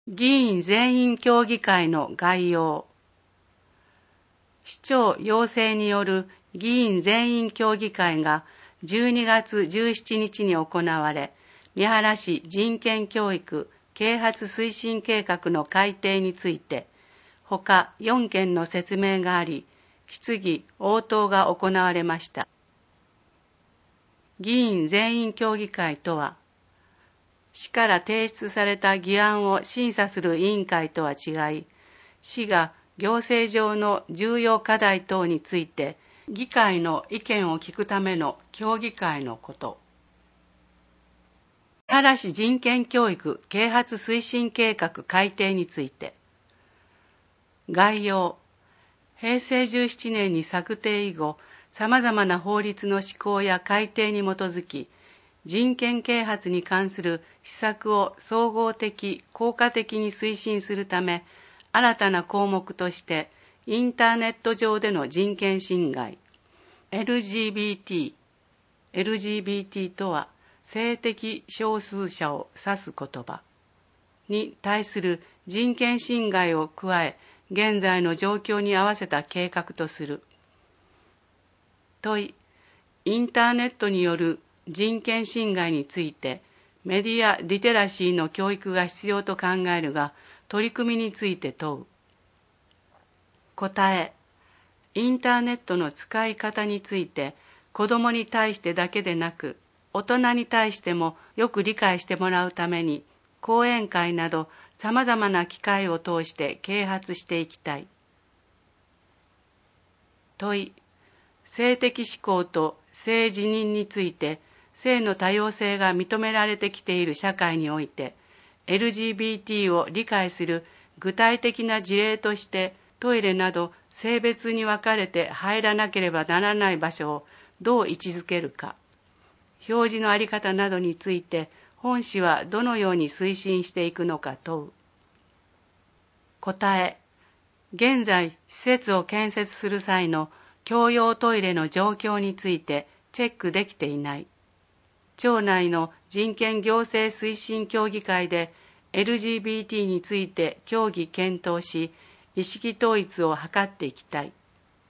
議員全員協議会の概要。市長要請による議員全員協議会が12月17日に行われ、三原市人権教育啓発推進計画の改定について、他4件の説明があり、質疑応答が行われました。議員全員協議会とは、市から提出された議案を審査する委員会とは違い、市が行政上の重要課題等について議会の意見を聞くための協議会のこと。三原市人権教育啓発推進計画改定について。概要。平成17年に策定以後、様々な法律の施行や改定に基づき、人権啓発に関する施策を総合的、効果的に推進するため、新たな項目として、インターネット上での人権侵害、LGBT とは、性的少数者を指す言葉に対する人権侵害を加え、現在の状況に合わせた計画とする。問い、インターネットによる人権侵害についてメディアリテラシーの教育が必要と考えるが、取り組みについて問う。答え、インターネットの使い方について子どもに対してだけでなく、大人に対してもよく理解してもらうために、講演会など様々な機会を通して啓発していきたい。問い、性的指向と性自認について、性の多様性が認められてきている社会において、LGBT を理解する具体的な事例として、トイレなど性別に分かれて入らなければならない場所をどう位置づけるか、表示のあり方などについて、本市はどのように推進していくのか問う。答え、現在、施設を建設する際の共用トイレの状況についてチェックできていない。町内の人権行政推進協議会で LGBT について協議検討し、意識統一を図っていきたい。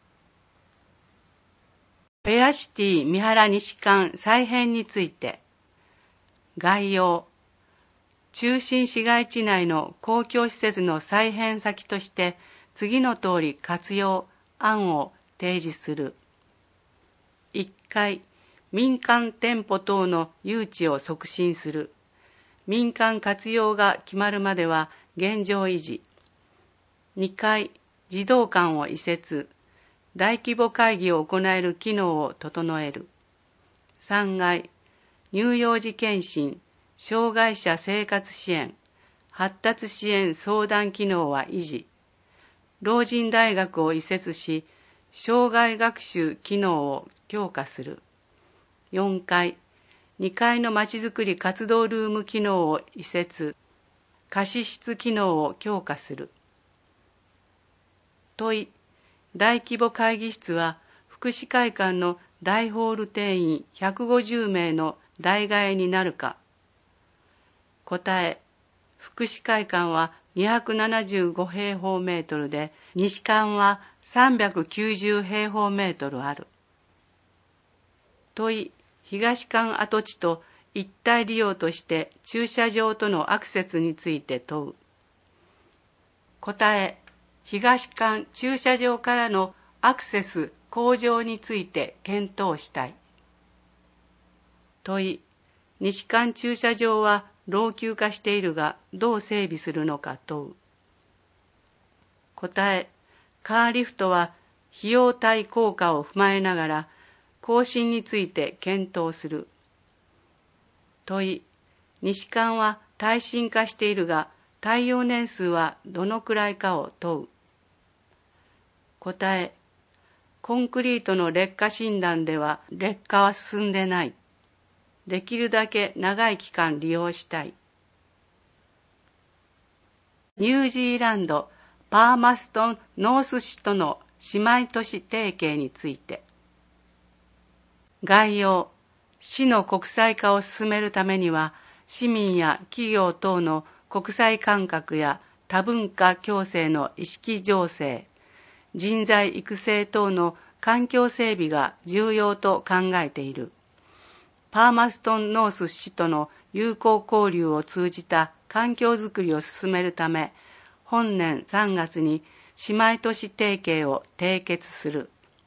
フェアシティ三原西館再編について。概要。中心市街地内の公共施設の再編先として次の通り活用案を提示する。1回、民間店舗等の誘致を促進する。民間活用が決まるまでは現状維持。2回、児童館を移設。大規模会議を行える機能を整える。3階、乳幼児健診、障害者生活支援、発達支援相談機能は維持。老人大学を移設し、障害学習機能を強化する。4階、2階のまちづくり活動ルーム機能を移設。貸し室機能を強化する。問い、大規模会議室は福祉会館の大ホール定員150名の代替えになるか。答え、福祉会館は275平方メートルで、西館は390平方メートルある。問い、東館跡地と一体利用として駐車場とのアクセスについて問う。答え、東館駐車場からのアクセス向上について検討したい。問い、西館駐車場は老朽化しているがどう整備するのか問う。答え、カーリフトは費用対効果を踏まえながら更新について検討する。問い、西館は耐震化しているが耐用年数はどのくらいかを問う。答え、コンクリートの劣化診断では劣化は進んでない。できるだけ長い期間利用したい。ニュージーランドパーマストンノース市との姉妹都市提携について。概要。市の国際化を進めるためには、市民や企業等の国際感覚や多文化共生の意識醸成、人材育成等の環境整備が重要と考えている。パーマストン・ノース市との友好交流を通じた環境づくりを進めるため、本年3月に姉妹都市提携を締結する。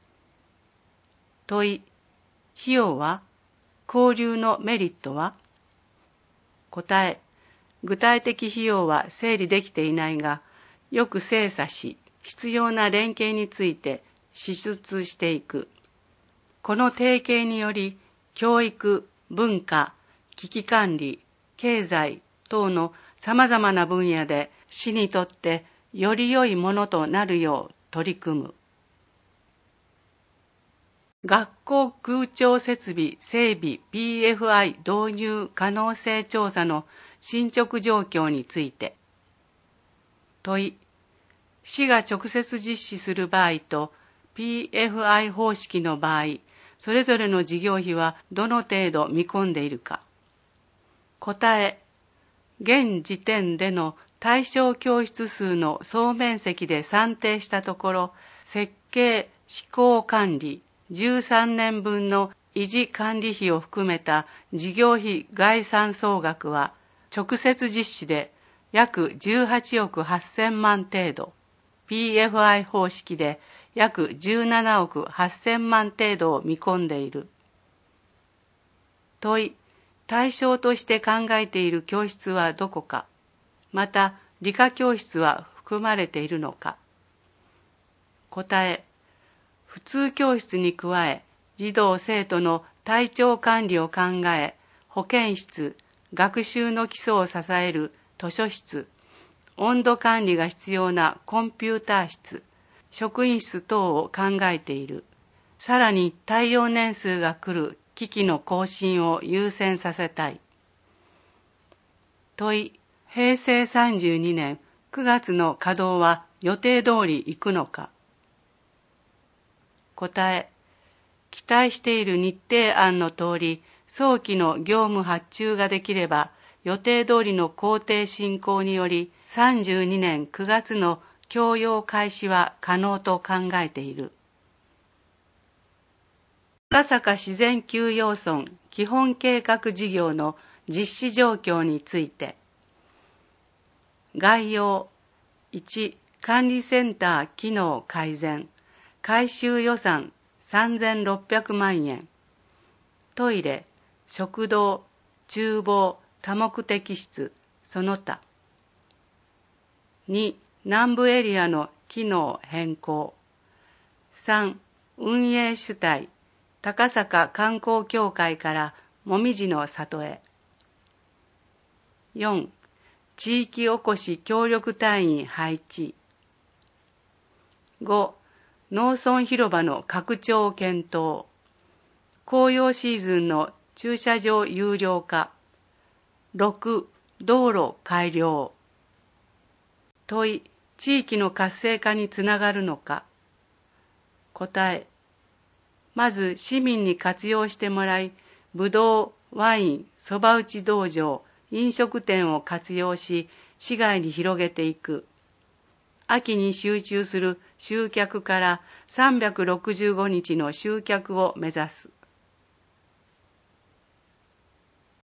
問い、費用は？交流のメリットは？答え、具体的費用は整理できていないが、よく精査し、必要な連携について支出していく。この提携により、教育、文化、危機管理、経済等の様々な分野で市にとってより良いものとなるよう取り組む。学校空調設備整備 PFI 導入可能性調査の進捗状況について。問い、市が直接実施する場合と PFI 方式の場合、それぞれの事業費はどの程度見込んでいるか。答え、現時点での対象教室数の総面積で算定したところ、設計・施工管理、13年分の維持管理費を含めた事業費概算総額は、直接実施で約18億8000万程度、PFI 方式で約17億8000万程度を見込んでいる。問い、対象として考えている教室はどこか、また理科教室は含まれているのか。答え、普通教室に加え、児童生徒の体調管理を考え、保健室、学習の基礎を支える図書室、温度管理が必要なコンピューター室、職員室等を考えている。さらに対応年数が来る機器の更新を優先させたい。問い、平成32年9月の稼働は予定通り行くのか。答え、期待している日程案の通り、早期の業務発注ができれば、予定通りの工程進行により、32年9月の供用開始は可能と考えている。赤坂自然休養村基本計画事業の実施状況について。概要。1、管理センター機能改善。改修予算3600万円。トイレ、食堂、厨房、多目的室、その他。2、南部エリアの機能変更。3、運営主体、高坂観光協会からもみじの里へ。4、地域おこし協力隊員配置。5、農村広場の拡張検討。紅葉シーズンの駐車場有料化。6、道路改良。問い、地域の活性化につながるのか。答え、まず市民に活用してもらい、ぶどう、ワイン、そば打ち道場、飲食店を活用し、市外に広げていく。秋に集中する集客から365日の集客を目指す。